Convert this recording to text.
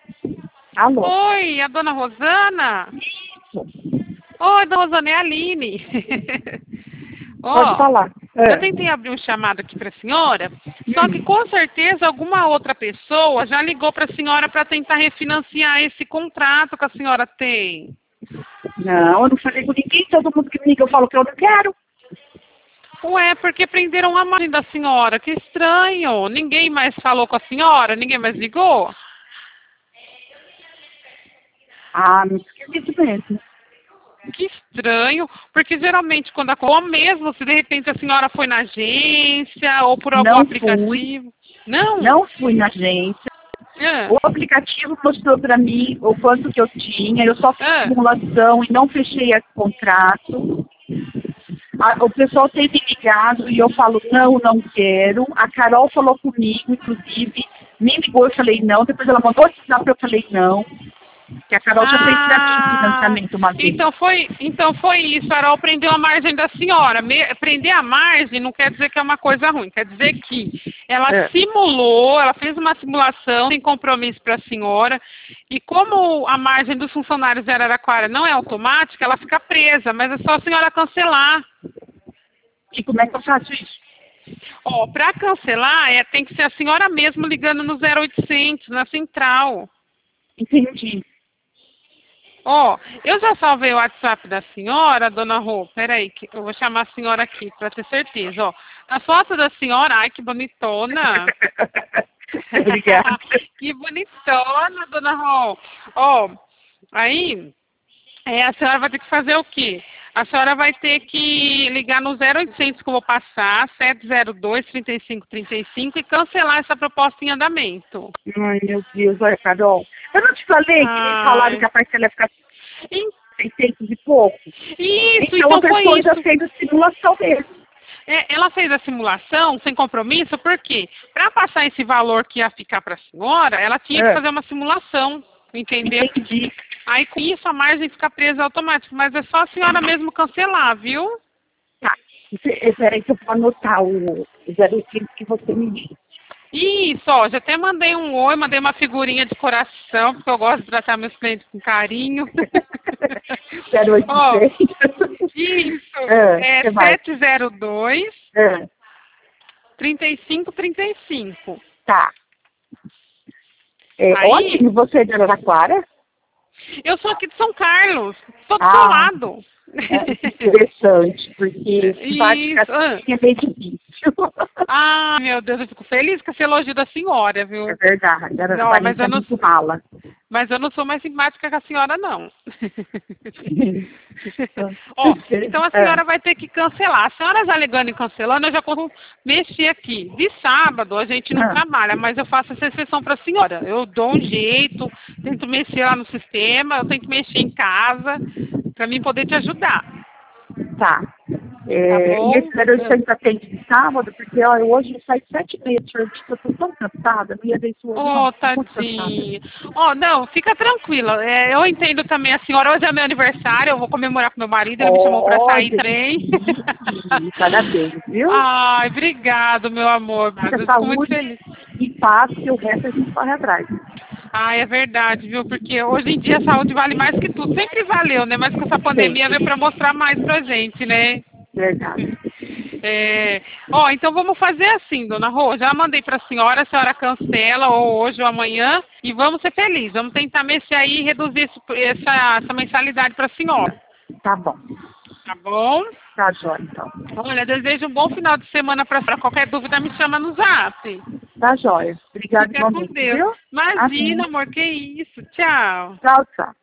Alô? Oi, a dona Rosana? Isso. Oi, dona Rosana, é a Aline. Pode falar. Eu tentei abrir um chamado aqui para a senhora, só que com certeza alguma outra pessoa já ligou para a senhora para tentar refinanciar esse contrato que a senhora tem. Não, eu não falei com ninguém. Todo mundo que me liga eu falo que eu não quero. Ué, porque prenderam a margem da senhora. Que estranho. Ninguém mais falou com a senhora? Ninguém mais ligou? Ah, muito esquisito mesmo. Que estranho, porque geralmente quando ou mesmo se de repente a senhora foi na agência ou por algum Não aplicativo. Não? Não fui na agência. Ah, O aplicativo mostrou para mim o quanto que eu tinha. Eu só fiz simulação e não fechei o contrato. O pessoal tem me ligado e eu falo, não quero. A Carol falou comigo, inclusive, me ligou, eu falei não. Depois ela mandou WhatsApp, eu falei não. Que a Carol já fez para mim financiamento uma vez. Então foi isso, a Carol prendeu a margem da senhora. Prender a margem não quer dizer que é uma coisa ruim, quer dizer que ela simulou, ela fez uma simulação sem compromisso para a senhora, e como a margem dos funcionários de Araraquara não é automática, ela fica presa, mas é só a senhora cancelar. E como é que eu faço isso? Para cancelar, tem que ser a senhora mesma ligando no 0800, na central. Entendi. Eu já salvei o WhatsApp da senhora, dona Rô. Peraí, que eu vou chamar a senhora aqui para ter certeza. A foto da senhora, ai, que bonitona. Obrigada. Que bonitona, dona Rô. Aí, a senhora vai ter que fazer o quê? A senhora vai ter que ligar no 0800 que eu vou passar, 702-3535 e cancelar essa proposta em andamento. Ai, meu Deus, olha, Carol. Eu não te falei que eles falaram que a parcela ia ficar 600 e pouco? Isso, então a pessoa foi já isso. fez a simulação mesmo. Ela fez a simulação sem compromisso, por quê? Para passar esse valor que ia ficar para a senhora, ela tinha que fazer uma simulação, entendeu? Entendi. Aí com isso a margem fica presa automático, mas é só a senhora mesmo cancelar, viu? Tá. Peraí que eu vou anotar o 05 que você me disse. Isso, já até mandei um oi, mandei uma figurinha de coração, porque eu gosto de tratar meus clientes com carinho. 0800. Isso, 702 3535. Tá. Aí, onde você é de Araraquara? Eu sou aqui de São Carlos, sou do seu lado. Interessante, porque é bem difícil. Ah, meu Deus, eu fico feliz com esse elogio da senhora, viu? É verdade, mas eu não muito mala. Mas eu não sou mais simpática que a senhora, não. Então a senhora vai ter que cancelar. A senhora já ligando e cancelando, eu já consigo mexer aqui. De sábado a gente não trabalha, mas eu faço essa exceção para a senhora. Eu dou um jeito, tento mexer lá no sistema, eu tenho que mexer em casa, para mim poder te ajudar. Tá. E esse 0800 atende de sábado, porque hoje eu saio 7h30 de serviço, eu tô tão cansada, não ia ver isso hoje. Tadinha. Não, fica tranquila. Eu entendo também a senhora, hoje é meu aniversário, eu vou comemorar com meu marido, ele me chamou pra sair trem. Parabéns, viu? Ai, obrigado, meu amor. Eu fico muito feliz. E paz, que o resto a gente corre atrás. É verdade, viu? Porque hoje em dia a saúde vale mais que tudo. Sempre valeu, né? Mas com essa pandemia veio pra mostrar mais pra gente, né? Verdade. Então vamos fazer assim, dona Rô. Já mandei pra senhora, a senhora cancela ou hoje ou amanhã e vamos ser felizes. Vamos tentar mexer aí e reduzir essa mensalidade pra senhora. Tá bom. Tá bom? Tá jóia, então. Olha, desejo um bom final de semana pra senhora. Qualquer dúvida me chama no zap. Tá jóia. Obrigada, Fica com Deus. Viu? Imagina, amor, que isso. Tchau. Tchau, tchau.